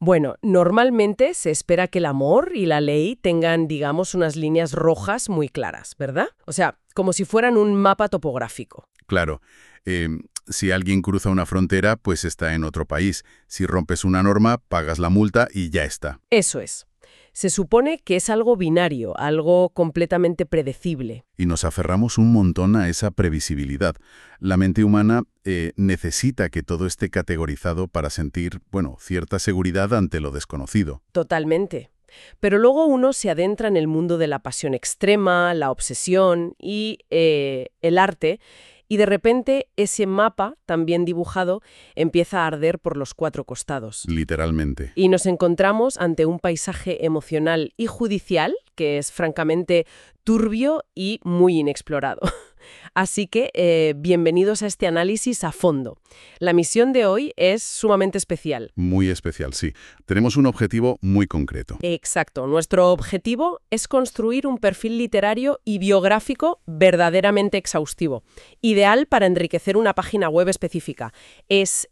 Bueno, normalmente se espera que el amor y la ley tengan, digamos, unas líneas rojas muy claras, ¿verdad? O sea, como si fueran un mapa topográfico. Claro, si alguien cruza una frontera, pues está en otro país. Si rompes una norma, pagas la multa y ya está. Eso es. Se supone que es algo binario, algo completamente predecible. Y nos aferramos un montón a esa previsibilidad. La mente humana necesita que todo esté categorizado para sentir, bueno, cierta seguridad ante lo desconocido. Totalmente. Pero luego uno se adentra en el mundo de la pasión extrema, la obsesión y el arte, y de repente ese mapa, también dibujado, empieza a arder por los cuatro costados. Literalmente. Y nos encontramos ante un paisaje emocional y judicial que es francamente turbio y muy inexplorado. Así que bienvenidos a este análisis a fondo. La misión de hoy es sumamente especial. Muy especial, sí. Tenemos un objetivo muy concreto. Exacto. Nuestro objetivo es construir un perfil literario y biográfico verdaderamente exhaustivo, ideal para enriquecer una página web específica. Es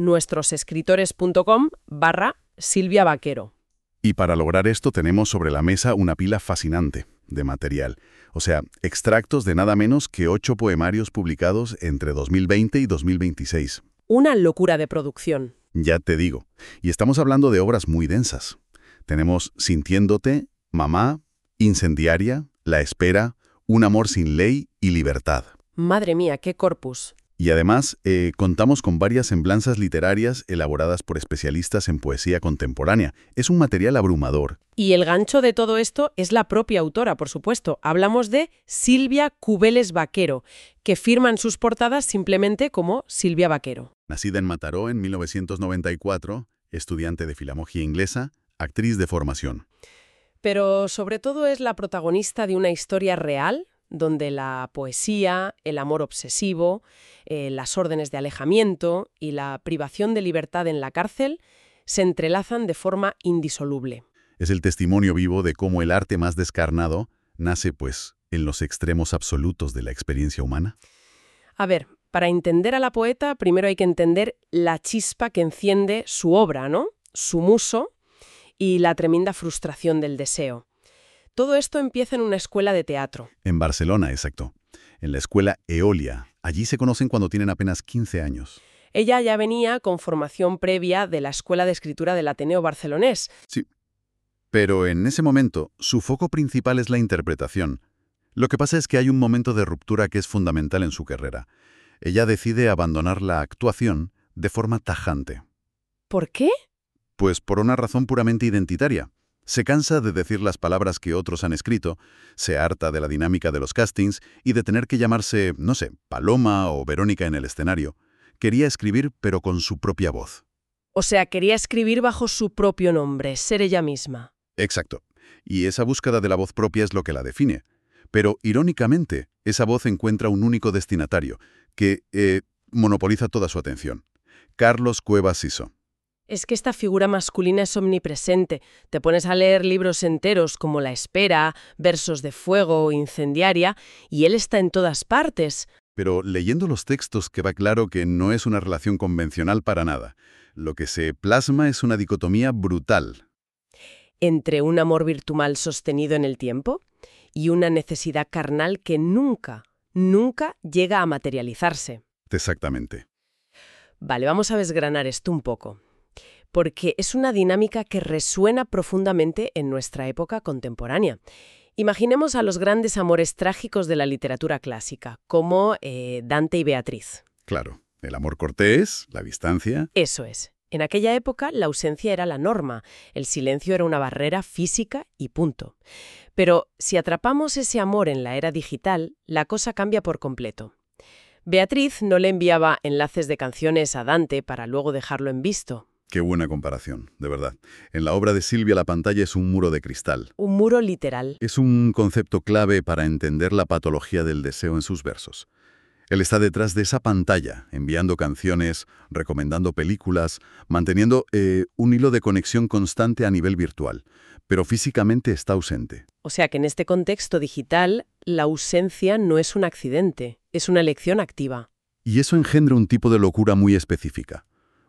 nuestrosescritores.com/Silvia Vaquero. Y para lograr esto tenemos sobre la mesa una pila fascinante de material. O sea, extractos de nada menos que 8 poemarios publicados entre 2020 y 2026. Una locura de producción. Ya te digo. Y estamos hablando de obras muy densas. Tenemos Sintiéndote, Mamá, Incendiaria, La Espera, Un amor sin ley y Libertad. Madre mía, qué corpus. Y además, contamos con varias semblanzas literarias elaboradas por especialistas en poesía contemporánea. Es un material abrumador. Y el gancho de todo esto es la propia autora, por supuesto. Hablamos de Silvia Cubeles Vaquero, que firma en sus portadas simplemente como Silvia Vaquero. Nacida en Mataró en 1994, estudiante de filología inglesa, actriz de formación. Pero sobre todo es la protagonista de una historia real, donde la poesía, el amor obsesivo, las órdenes de alejamiento y la privación de libertad en la cárcel se entrelazan de forma indisoluble. Es el testimonio vivo de cómo el arte más descarnado nace, pues, en los extremos absolutos de la experiencia humana. A ver, para entender a la poeta, primero hay que entender la chispa que enciende su obra, ¿no? Su muso y la tremenda frustración del deseo. Todo esto empieza en una escuela de teatro. En Barcelona, exacto. En la escuela Eolia. Allí se conocen cuando tienen apenas 15 años. Ella ya venía con formación previa de la Escuela de Escritura del Ateneo Barcelonés. Sí. Pero en ese momento, su foco principal es la interpretación. Lo que pasa es que hay un momento de ruptura que es fundamental en su carrera. Ella decide abandonar la actuación de forma tajante. ¿Por qué? Pues por una razón puramente identitaria. Se cansa de decir las palabras que otros han escrito, se harta de la dinámica de los castings y de tener que llamarse, no sé, Paloma o Verónica en el escenario. Quería escribir, pero con su propia voz. O sea, quería escribir bajo su propio nombre, ser ella misma. Exacto. Y esa búsqueda de la voz propia es lo que la define. Pero, irónicamente, esa voz encuentra un único destinatario, que monopoliza toda su atención. Carlos Cuevas Siso. Es que esta figura masculina es omnipresente. Te pones a leer libros enteros como La Espera, Versos de Fuego, Incendiaria, y él está en todas partes. Pero leyendo los textos queda claro que no es una relación convencional para nada. Lo que se plasma es una dicotomía brutal. Entre un amor virtual sostenido en el tiempo y una necesidad carnal que nunca llega a materializarse. Exactamente. Vale, vamos a desgranar esto un poco. Porque es una dinámica que resuena profundamente en nuestra época contemporánea. Imaginemos a los grandes amores trágicos de la literatura clásica, como Dante y Beatriz. Claro, el amor cortés, la distancia. Eso es. En aquella época la ausencia era la norma, el silencio era una barrera física y punto. Pero si atrapamos ese amor en la era digital, la cosa cambia por completo. Beatriz no le enviaba enlaces de canciones a Dante para luego dejarlo en visto. Qué buena comparación, de verdad. En la obra de Silvia la pantalla es un muro de cristal. Un muro literal. Es un concepto clave para entender la patología del deseo en sus versos. Él está detrás de esa pantalla, enviando canciones, recomendando películas, manteniendo un hilo de conexión constante a nivel virtual, pero físicamente está ausente. O sea que en este contexto digital, la ausencia no es un accidente, es una elección activa. Y eso engendra un tipo de locura muy específica.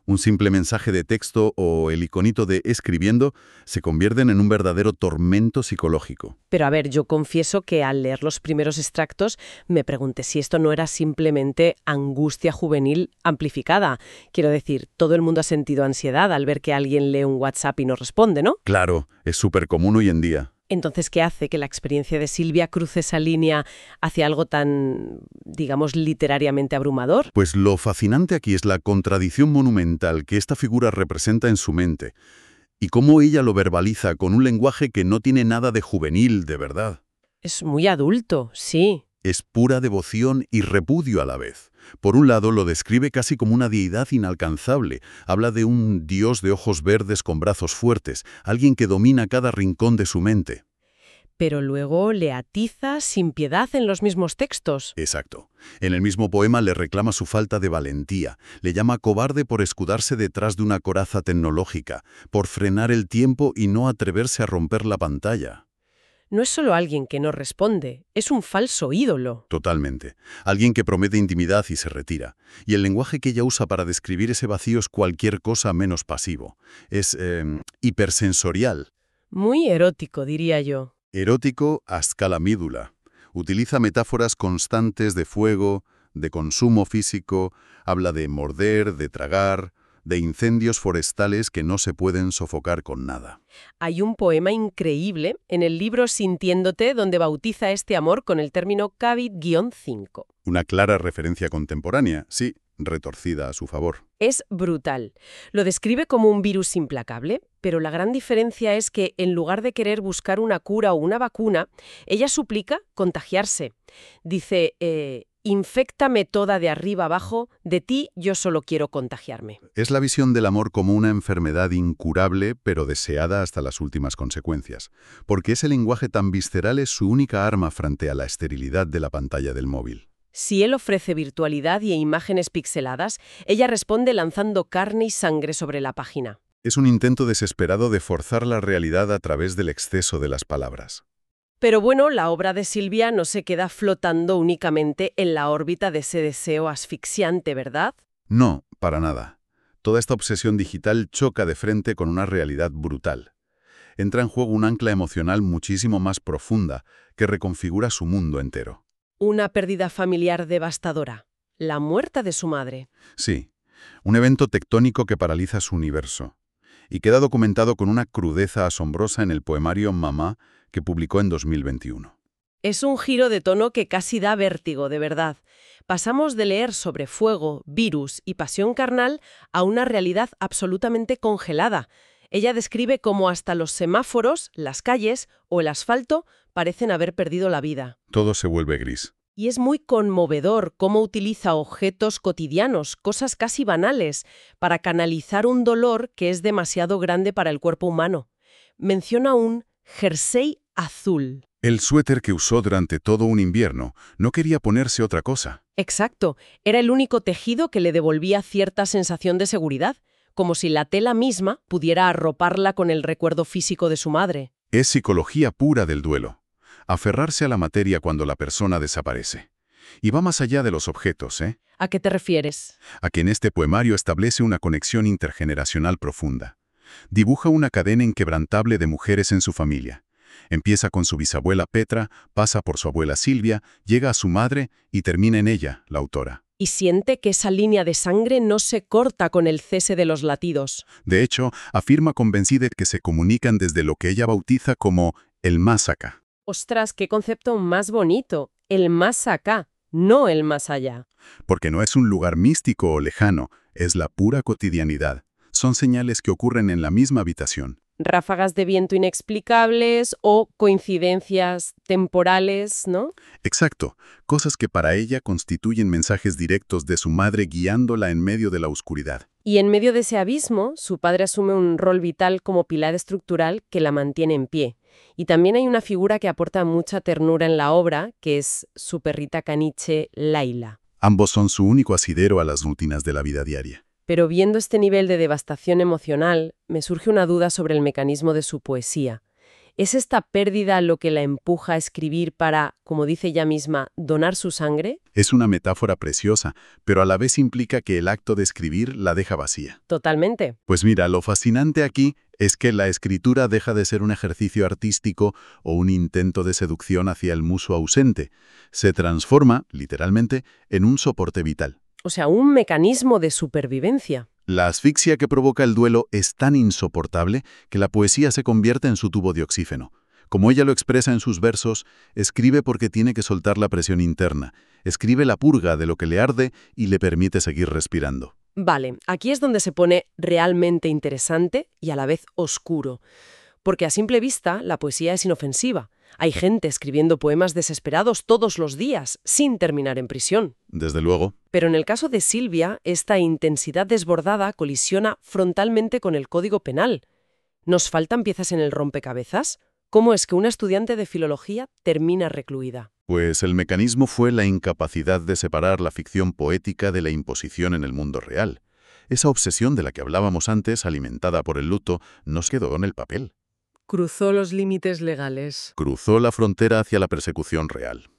Un simple mensaje de texto o el iconito de escribiendo se convierten en un verdadero tormento psicológico. Pero a ver, yo confieso que al leer los primeros extractos me pregunté si esto no era simplemente angustia juvenil amplificada. Quiero decir, todo el mundo ha sentido ansiedad al ver que alguien lee un WhatsApp y no responde, ¿no? Claro, es súper común hoy en día. Entonces, ¿qué hace que la experiencia de Silvia cruce esa línea hacia algo tan, digamos, literariamente abrumador? Pues lo fascinante aquí es la contradicción monumental que esta figura representa en su mente y cómo ella lo verbaliza con un lenguaje que no tiene nada de juvenil, de verdad. Es muy adulto, sí. Es pura devoción y repudio a la vez. Por un lado, lo describe casi como una deidad inalcanzable. Habla de un dios de ojos verdes con brazos fuertes, alguien que domina cada rincón de su mente. Pero luego le atiza sin piedad en los mismos textos. Exacto. En el mismo poema le reclama su falta de valentía, le llama cobarde por escudarse detrás de una coraza tecnológica, por frenar el tiempo y no atreverse a romper la pantalla. No es solo alguien que no responde, es un falso ídolo. Totalmente. Alguien que promete intimidad y se retira. Y el lenguaje que ella usa para describir ese vacío es cualquier cosa menos pasivo. Es hipersensorial. Muy erótico, diría yo. Erótico a escala mídula. Utiliza metáforas constantes de fuego, de consumo físico, habla de morder, de tragar, de incendios forestales que no se pueden sofocar con nada. Hay un poema increíble en el libro Sintiéndote donde bautiza este amor con el término Cavit-5. Una clara referencia contemporánea, sí, retorcida a su favor. Es brutal. Lo describe como un virus implacable, pero la gran diferencia es que en lugar de querer buscar una cura o una vacuna, ella suplica contagiarse. Dice, inféctame toda de arriba abajo, de ti yo solo quiero contagiarme. Es la visión del amor como una enfermedad incurable, pero deseada hasta las últimas consecuencias, porque ese lenguaje tan visceral es su única arma frente a la esterilidad de la pantalla del móvil. Si él ofrece virtualidad y imágenes pixeladas, ella responde lanzando carne y sangre sobre la página. Es un intento desesperado de forzar la realidad a través del exceso de las palabras. Pero bueno, la obra de Silvia no se queda flotando únicamente en la órbita de ese deseo asfixiante, ¿verdad? No, para nada. Toda esta obsesión digital choca de frente con una realidad brutal. Entra en juego un ancla emocional muchísimo más profunda que reconfigura su mundo entero. Una pérdida familiar devastadora. La muerte de su madre. Sí, un evento tectónico que paraliza su universo. Y queda documentado con una crudeza asombrosa en el poemario Mamá, que publicó en 2021. Es un giro de tono que casi da vértigo, de verdad. Pasamos de leer sobre fuego, virus y pasión carnal a una realidad absolutamente congelada. Ella describe cómo hasta los semáforos, las calles o el asfalto parecen haber perdido la vida. Todo se vuelve gris. Y es muy conmovedor cómo utiliza objetos cotidianos, cosas casi banales, para canalizar un dolor que es demasiado grande para el cuerpo humano. Menciona un jersey azul. El suéter que usó durante todo un invierno. No quería ponerse otra cosa. Exacto, era el único tejido que le devolvía cierta sensación de seguridad, como si la tela misma pudiera arroparla con el recuerdo físico de su madre. Es psicología pura del duelo. Aferrarse a la materia cuando la persona desaparece. Y va más allá de los objetos, ¿eh? ¿A qué te refieres? A que en este poemario establece una conexión intergeneracional profunda. Dibuja una cadena inquebrantable de mujeres en su familia. Empieza con su bisabuela Petra, pasa por su abuela Silvia, llega a su madre y termina en ella, la autora. Y siente que esa línea de sangre no se corta con el cese de los latidos. De hecho, afirma convencida que se comunican desde lo que ella bautiza como el más acá. Ostras, qué concepto más bonito. El más acá, no el más allá. Porque no es un lugar místico o lejano, es la pura cotidianidad. Son señales que ocurren en la misma habitación. Ráfagas de viento inexplicables o coincidencias temporales, ¿no? Exacto, cosas que para ella constituyen mensajes directos de su madre guiándola en medio de la oscuridad. Y en medio de ese abismo, su padre asume un rol vital como pilar estructural que la mantiene en pie. Y también hay una figura que aporta mucha ternura en la obra, que es su perrita caniche, Laila. Ambos son su único asidero a las rutinas de la vida diaria. Pero viendo este nivel de devastación emocional, me surge una duda sobre el mecanismo de su poesía. ¿Es esta pérdida lo que la empuja a escribir para, como dice ella misma, donar su sangre? Es una metáfora preciosa, pero a la vez implica que el acto de escribir la deja vacía. Totalmente. Pues mira, lo fascinante aquí es que la escritura deja de ser un ejercicio artístico o un intento de seducción hacia el muso ausente. Se transforma, literalmente, en un soporte vital. O sea, un mecanismo de supervivencia. La asfixia que provoca el duelo es tan insoportable que la poesía se convierte en su tubo de oxígeno. Como ella lo expresa en sus versos, escribe porque tiene que soltar la presión interna, escribe la purga de lo que le arde y le permite seguir respirando. Vale, aquí es donde se pone realmente interesante y a la vez oscuro. Porque a simple vista la poesía es inofensiva. Hay gente escribiendo poemas desesperados todos los días, sin terminar en prisión. Desde luego. Pero en el caso de Silvia, esta intensidad desbordada colisiona frontalmente con el Código Penal. ¿Nos faltan piezas en el rompecabezas? ¿Cómo es que una estudiante de filología termina recluida? Pues el mecanismo fue la incapacidad de separar la ficción poética de la imposición en el mundo real. Esa obsesión de la que hablábamos antes, alimentada por el luto, nos quedó en el papel. Cruzó los límites legales. Cruzó la frontera hacia la persecución real.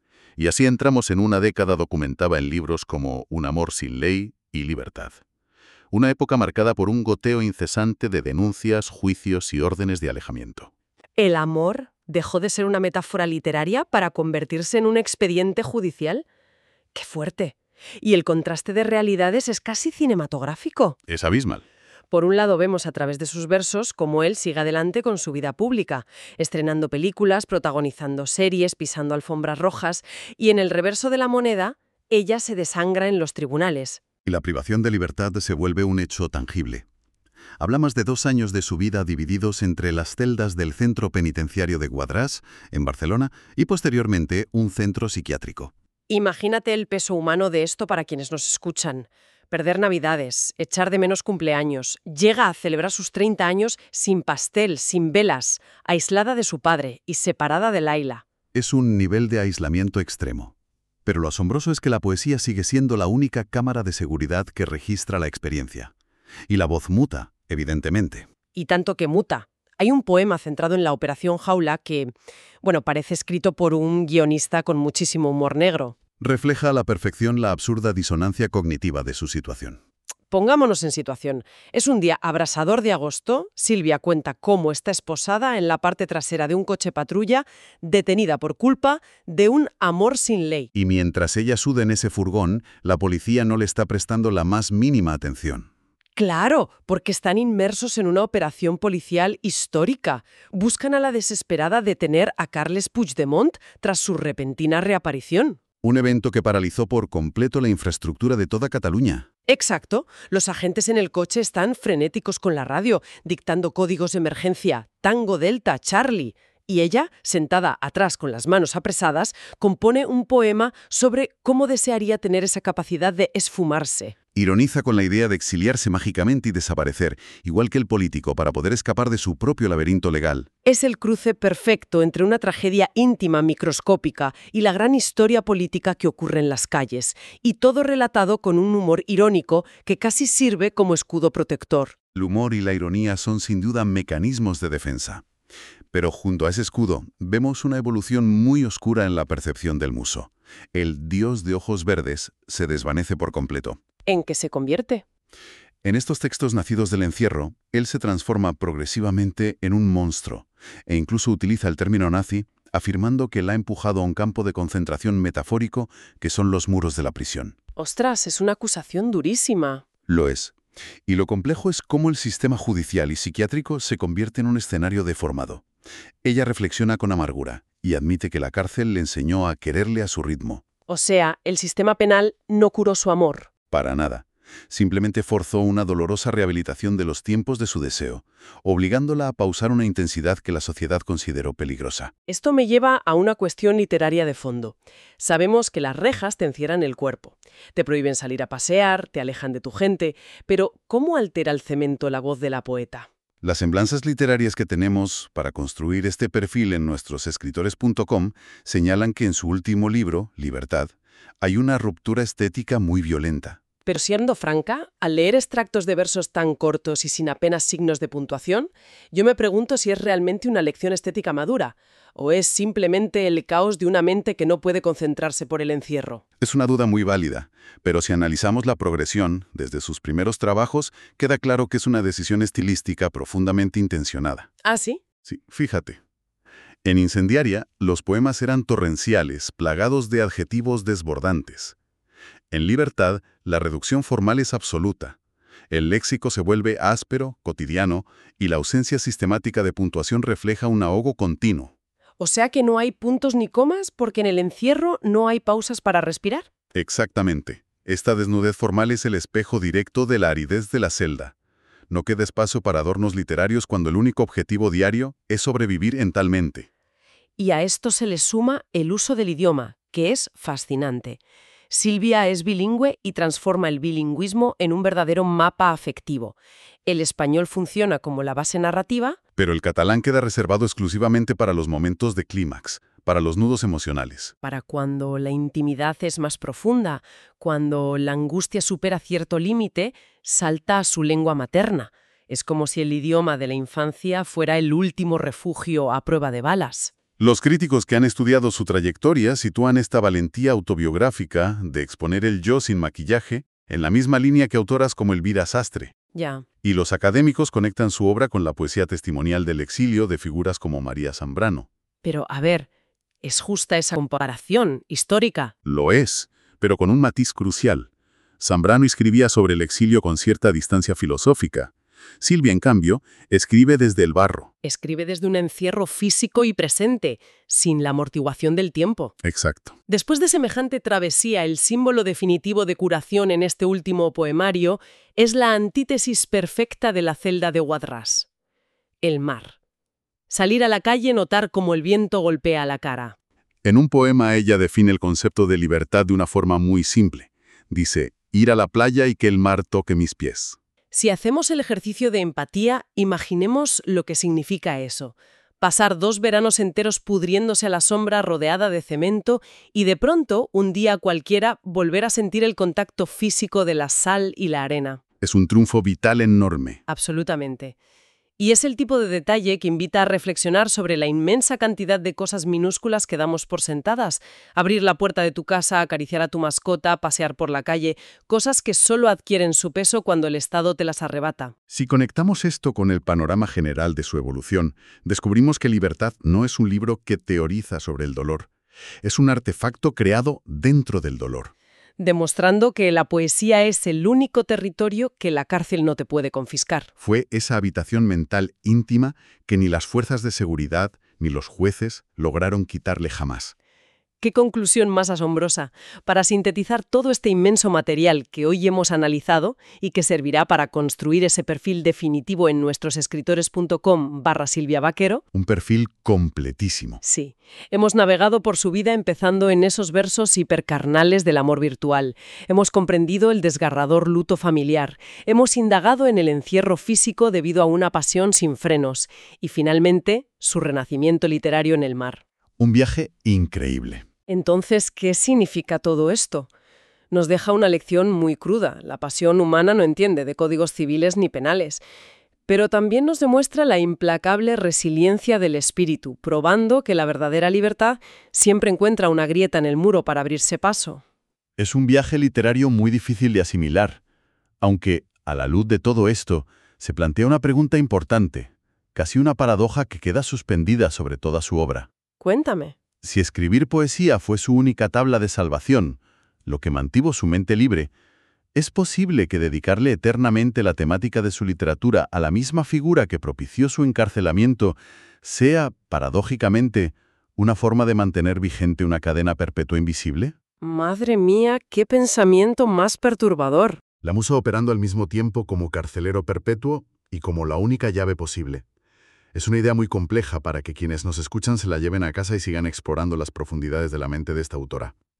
Y así entramos en una década documentada en libros como Un amor sin ley y Libertad. Una época marcada por un goteo incesante de denuncias, juicios y órdenes de alejamiento. ¿El amor dejó de ser una metáfora literaria para convertirse en un expediente judicial? ¡Qué fuerte! Y el contraste de realidades es casi cinematográfico. Es abismal. Por un lado vemos a través de sus versos cómo él sigue adelante con su vida pública, estrenando películas, protagonizando series, pisando alfombras rojas, y en el reverso de la moneda, ella se desangra en los tribunales. Y la privación de libertad se vuelve un hecho tangible. Hablamos de 2 años de su vida divididos entre las celdas del centro penitenciario de Guadrás, en Barcelona, y posteriormente un centro psiquiátrico. Imagínate el peso humano de esto para quienes nos escuchan. Perder Navidades, echar de menos cumpleaños, llega a celebrar sus 30 años sin pastel, sin velas, aislada de su padre y separada de Laila. Es un nivel de aislamiento extremo. Pero lo asombroso es que la poesía sigue siendo la única cámara de seguridad que registra la experiencia. Y la voz muta, evidentemente. Y tanto que muta. Hay un poema centrado en la Operación Jaula que, parece escrito por un guionista con muchísimo humor negro. Refleja a la perfección la absurda disonancia cognitiva de su situación. Pongámonos en situación. Es un día abrasador de agosto. Silvia cuenta cómo está esposada en la parte trasera de un coche patrulla, detenida por culpa de un amor sin ley. Y mientras ella suda en ese furgón, la policía no le está prestando la más mínima atención. Claro, porque están inmersos en una operación policial histórica. Buscan a la desesperada detener a Carles Puigdemont tras su repentina reaparición. Un evento que paralizó por completo la infraestructura de toda Cataluña. Exacto. Los agentes en el coche están frenéticos con la radio, dictando códigos de emergencia, Tango Delta, Charlie. Y ella, sentada atrás con las manos apresadas, compone un poema sobre cómo desearía tener esa capacidad de esfumarse. Ironiza con la idea de exiliarse mágicamente y desaparecer, igual que el político, para poder escapar de su propio laberinto legal. Es el cruce perfecto entre una tragedia íntima microscópica y la gran historia política que ocurre en las calles, y todo relatado con un humor irónico que casi sirve como escudo protector. El humor y la ironía son sin duda mecanismos de defensa. Pero junto a ese escudo, vemos una evolución muy oscura en la percepción del muso. El dios de ojos verdes se desvanece por completo. ¿En qué se convierte? En estos textos nacidos del encierro, él se transforma progresivamente en un monstruo, e incluso utiliza el término nazi, afirmando que la ha empujado a un campo de concentración metafórico que son los muros de la prisión. ¡Ostras! Es una acusación durísima. Lo es. Y lo complejo es cómo el sistema judicial y psiquiátrico se convierte en un escenario deformado. Ella reflexiona con amargura y admite que la cárcel le enseñó a quererle a su ritmo. O sea, el sistema penal no curó su amor. Para nada. Simplemente forzó una dolorosa rehabilitación de los tiempos de su deseo, obligándola a pausar una intensidad que la sociedad consideró peligrosa. Esto me lleva a una cuestión literaria de fondo. Sabemos que las rejas te encierran el cuerpo. Te prohíben salir a pasear, te alejan de tu gente, pero ¿cómo altera el cemento la voz de la poeta? Las semblanzas literarias que tenemos para construir este perfil en nuestrosescritores.com señalan que en su último libro, Libertad, hay una ruptura estética muy violenta. Pero siendo franca, al leer extractos de versos tan cortos y sin apenas signos de puntuación, yo me pregunto si es realmente una lección estética madura, o es simplemente el caos de una mente que no puede concentrarse por el encierro. Es una duda muy válida, pero si analizamos la progresión, desde sus primeros trabajos, queda claro que es una decisión estilística profundamente intencionada. ¿Ah, sí? Sí, fíjate. En Incendiaria, los poemas eran torrenciales, plagados de adjetivos desbordantes. En Libertad, la reducción formal es absoluta. El léxico se vuelve áspero, cotidiano, y la ausencia sistemática de puntuación refleja un ahogo continuo. O sea que no hay puntos ni comas porque en el encierro no hay pausas para respirar. Exactamente. Esta desnudez formal es el espejo directo de la aridez de la celda. No queda espacio para adornos literarios cuando el único objetivo diario es sobrevivir en tal mente. Y a esto se le suma el uso del idioma, que es fascinante. Silvia es bilingüe y transforma el bilingüismo en un verdadero mapa afectivo. El español funciona como la base narrativa, Pero el catalán queda reservado exclusivamente para los momentos de clímax, para los nudos emocionales. para cuando la intimidad es más profunda, cuando la angustia supera cierto límite, salta a su lengua materna. Es como si el idioma de la infancia fuera el último refugio a prueba de balas. Los críticos que han estudiado su trayectoria sitúan esta valentía autobiográfica de exponer el yo sin maquillaje en la misma línea que autoras como Elvira Sastre. Ya. Y los académicos conectan su obra con la poesía testimonial del exilio de figuras como María Zambrano. Pero, a ver, ¿es justa esa comparación histórica? Lo es, pero con un matiz crucial. Zambrano escribía sobre el exilio con cierta distancia filosófica. Silvia, en cambio, escribe desde el barro. Escribe desde un encierro físico y presente, sin la amortiguación del tiempo. Exacto. Después de semejante travesía, el símbolo definitivo de curación en este último poemario es la antítesis perfecta de la celda de Wadras. El mar. Salir a la calle, notar cómo el viento golpea la cara. En un poema ella define el concepto de libertad de una forma muy simple. Dice, ir a la playa y que el mar toque mis pies. Si hacemos el ejercicio de empatía, imaginemos lo que significa eso. Pasar 2 veranos enteros pudriéndose a la sombra rodeada de cemento y de pronto, un día cualquiera, volver a sentir el contacto físico de la sal y la arena. Es un triunfo vital enorme. Absolutamente. Y es el tipo de detalle que invita a reflexionar sobre la inmensa cantidad de cosas minúsculas que damos por sentadas. Abrir la puerta de tu casa, acariciar a tu mascota, pasear por la calle, cosas que solo adquieren su peso cuando el Estado te las arrebata. Si conectamos esto con el panorama general de su evolución, descubrimos que Libertad no es un libro que teoriza sobre el dolor. Es un artefacto creado dentro del dolor. Demostrando que la poesía es el único territorio que la cárcel no te puede confiscar. Fue esa habitación mental íntima que ni las fuerzas de seguridad ni los jueces lograron quitarle jamás. ¡Qué conclusión más asombrosa! Para sintetizar todo este inmenso material que hoy hemos analizado y que servirá para construir ese perfil definitivo en nuestrosescritores.com/Silvia Vaquero. Un perfil completísimo. Sí, hemos navegado por su vida empezando en esos versos hipercarnales del amor virtual. Hemos comprendido el desgarrador luto familiar. Hemos indagado en el encierro físico debido a una pasión sin frenos. Y finalmente, su renacimiento literario en el mar. Un viaje increíble. Entonces, ¿qué significa todo esto? Nos deja una lección muy cruda. La pasión humana no entiende de códigos civiles ni penales. Pero también nos demuestra la implacable resiliencia del espíritu, probando que la verdadera libertad siempre encuentra una grieta en el muro para abrirse paso. Es un viaje literario muy difícil de asimilar, aunque, a la luz de todo esto, se plantea una pregunta importante, casi una paradoja que queda suspendida sobre toda su obra. Cuéntame. Si escribir poesía fue su única tabla de salvación, lo que mantuvo su mente libre, ¿es posible que dedicarle eternamente la temática de su literatura a la misma figura que propició su encarcelamiento sea, paradójicamente, una forma de mantener vigente una cadena perpetua invisible? Madre mía, qué pensamiento más perturbador. La musa operando al mismo tiempo como carcelero perpetuo y como la única llave posible. Es una idea muy compleja para que quienes nos escuchan se la lleven a casa y sigan explorando las profundidades de la mente de esta autora.